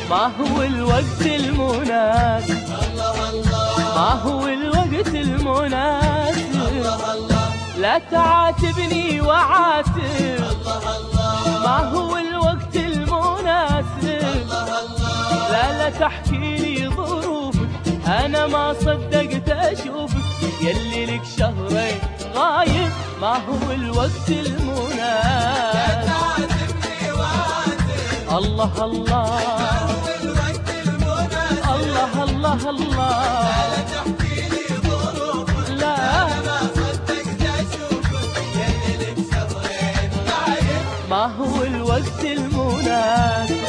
ما هو الوقت المناسب، ما هو الوقت المناسب، لا تعاتبني وعاتب، ما هو الوقت المناسب، لا تحكي لي ظروفك، أنا ما صدقت أشوفك، يلي لك شهرين غايب، ما هو الوقت المناسب. لا تعاتبني وعاتب، الله الله، ما هو الوقت المناسب، الله الله الله، لا تحكي لي ظروفك، أنا ما صدقت أشوفك، يلي لك شهرين غايب، ما هو الوقت المناسب.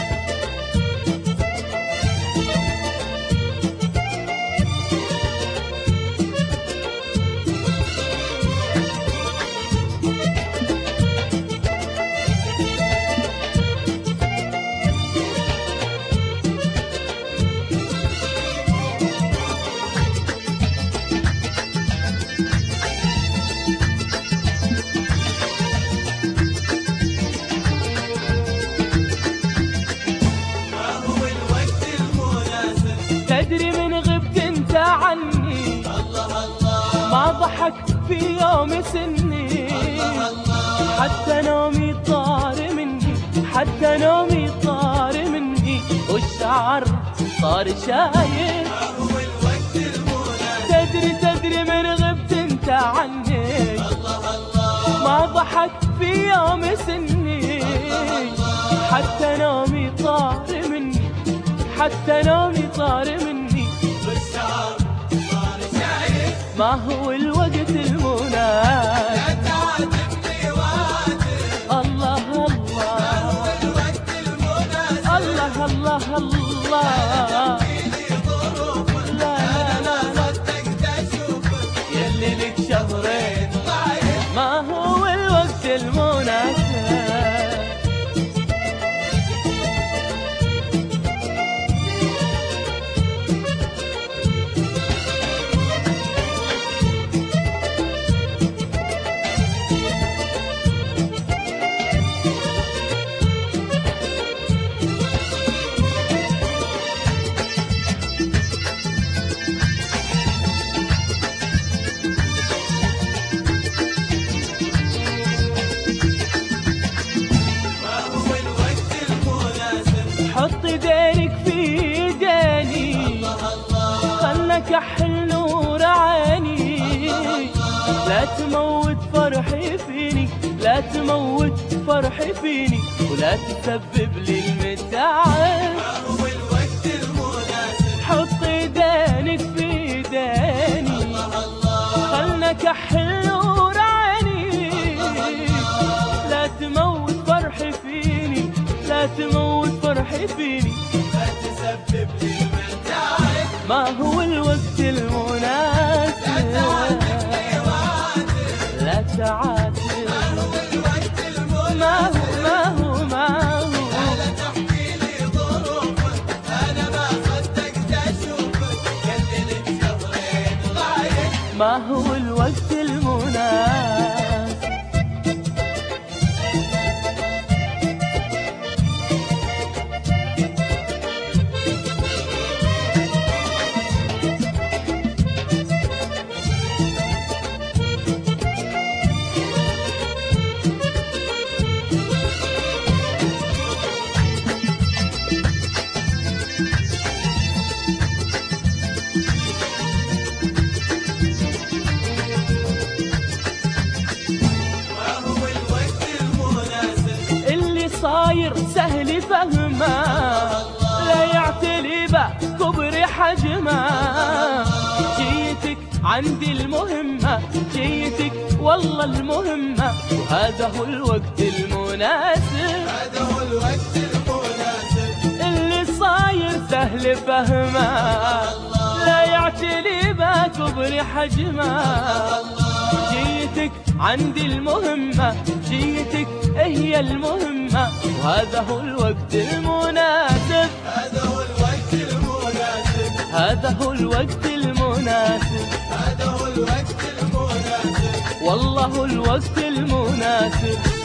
تدري من غبت انت عني، الله الله، ما ضحك في يوم سني، حتى نومي طار مني، حتى نومي طار مني، والشعر صار شايب، ما هو الوقت المناسب. تدري من غبت انت عني، الله الله، ما ضحك في يوم سني، حتى نومي طار مني، حتى نومي طار مني، والشعر صار شايب، ما هو الوقت المناسب. لا تعاتبني وعاتب، الله الله، ما هو الوقت المناسب، الله الله الله، لا تحكي لي ظروفك، أنا ما صدقت أشوفك، يلي لك شهرين غايب، ما هو الوقت المناسب. حط ايدينك في ايديني، الله الله، خلك احل نور عيني، لا تموت فرحي فيني، لا تموت فرحي فيني، ولا تسبب لي المتاعب، ما هو الوقت المناسب. حط ايدينك في ايديني، الله الله، خلك احل نور عيني، لا تموت فرحي فيني، لا تموت فرحي فيني، لا تسبب لي المتاعب، ما هو الوقت المناسب. لا تعاتبني وعاتب، لا تعاتب، ما هو الوقت المناسب، ما هو لا تحكي لي ظروفك، أنا ما صدقت أشوفك، يلي لك شهرين غايب، ما هو الوقت المناسب. صاير سهل فهمه، لا يعتلي بكبر حجمه، جيتك عندي المهمة، جيتك والله المهمة، وهذا هو الوقت المناسب، هذا هو الوقت المناسب، اللي صاير سهل فهمه، لا يعتلي بكبر حجمه، جيتك عندي المهمة، جيتك هي المهمة، وهذا هو الوقت المناسب، هذا هو الوقت المناسب، هذا هو الوقت المناسب، هذا هو الوقت المناسب، والله الوقت المناسب.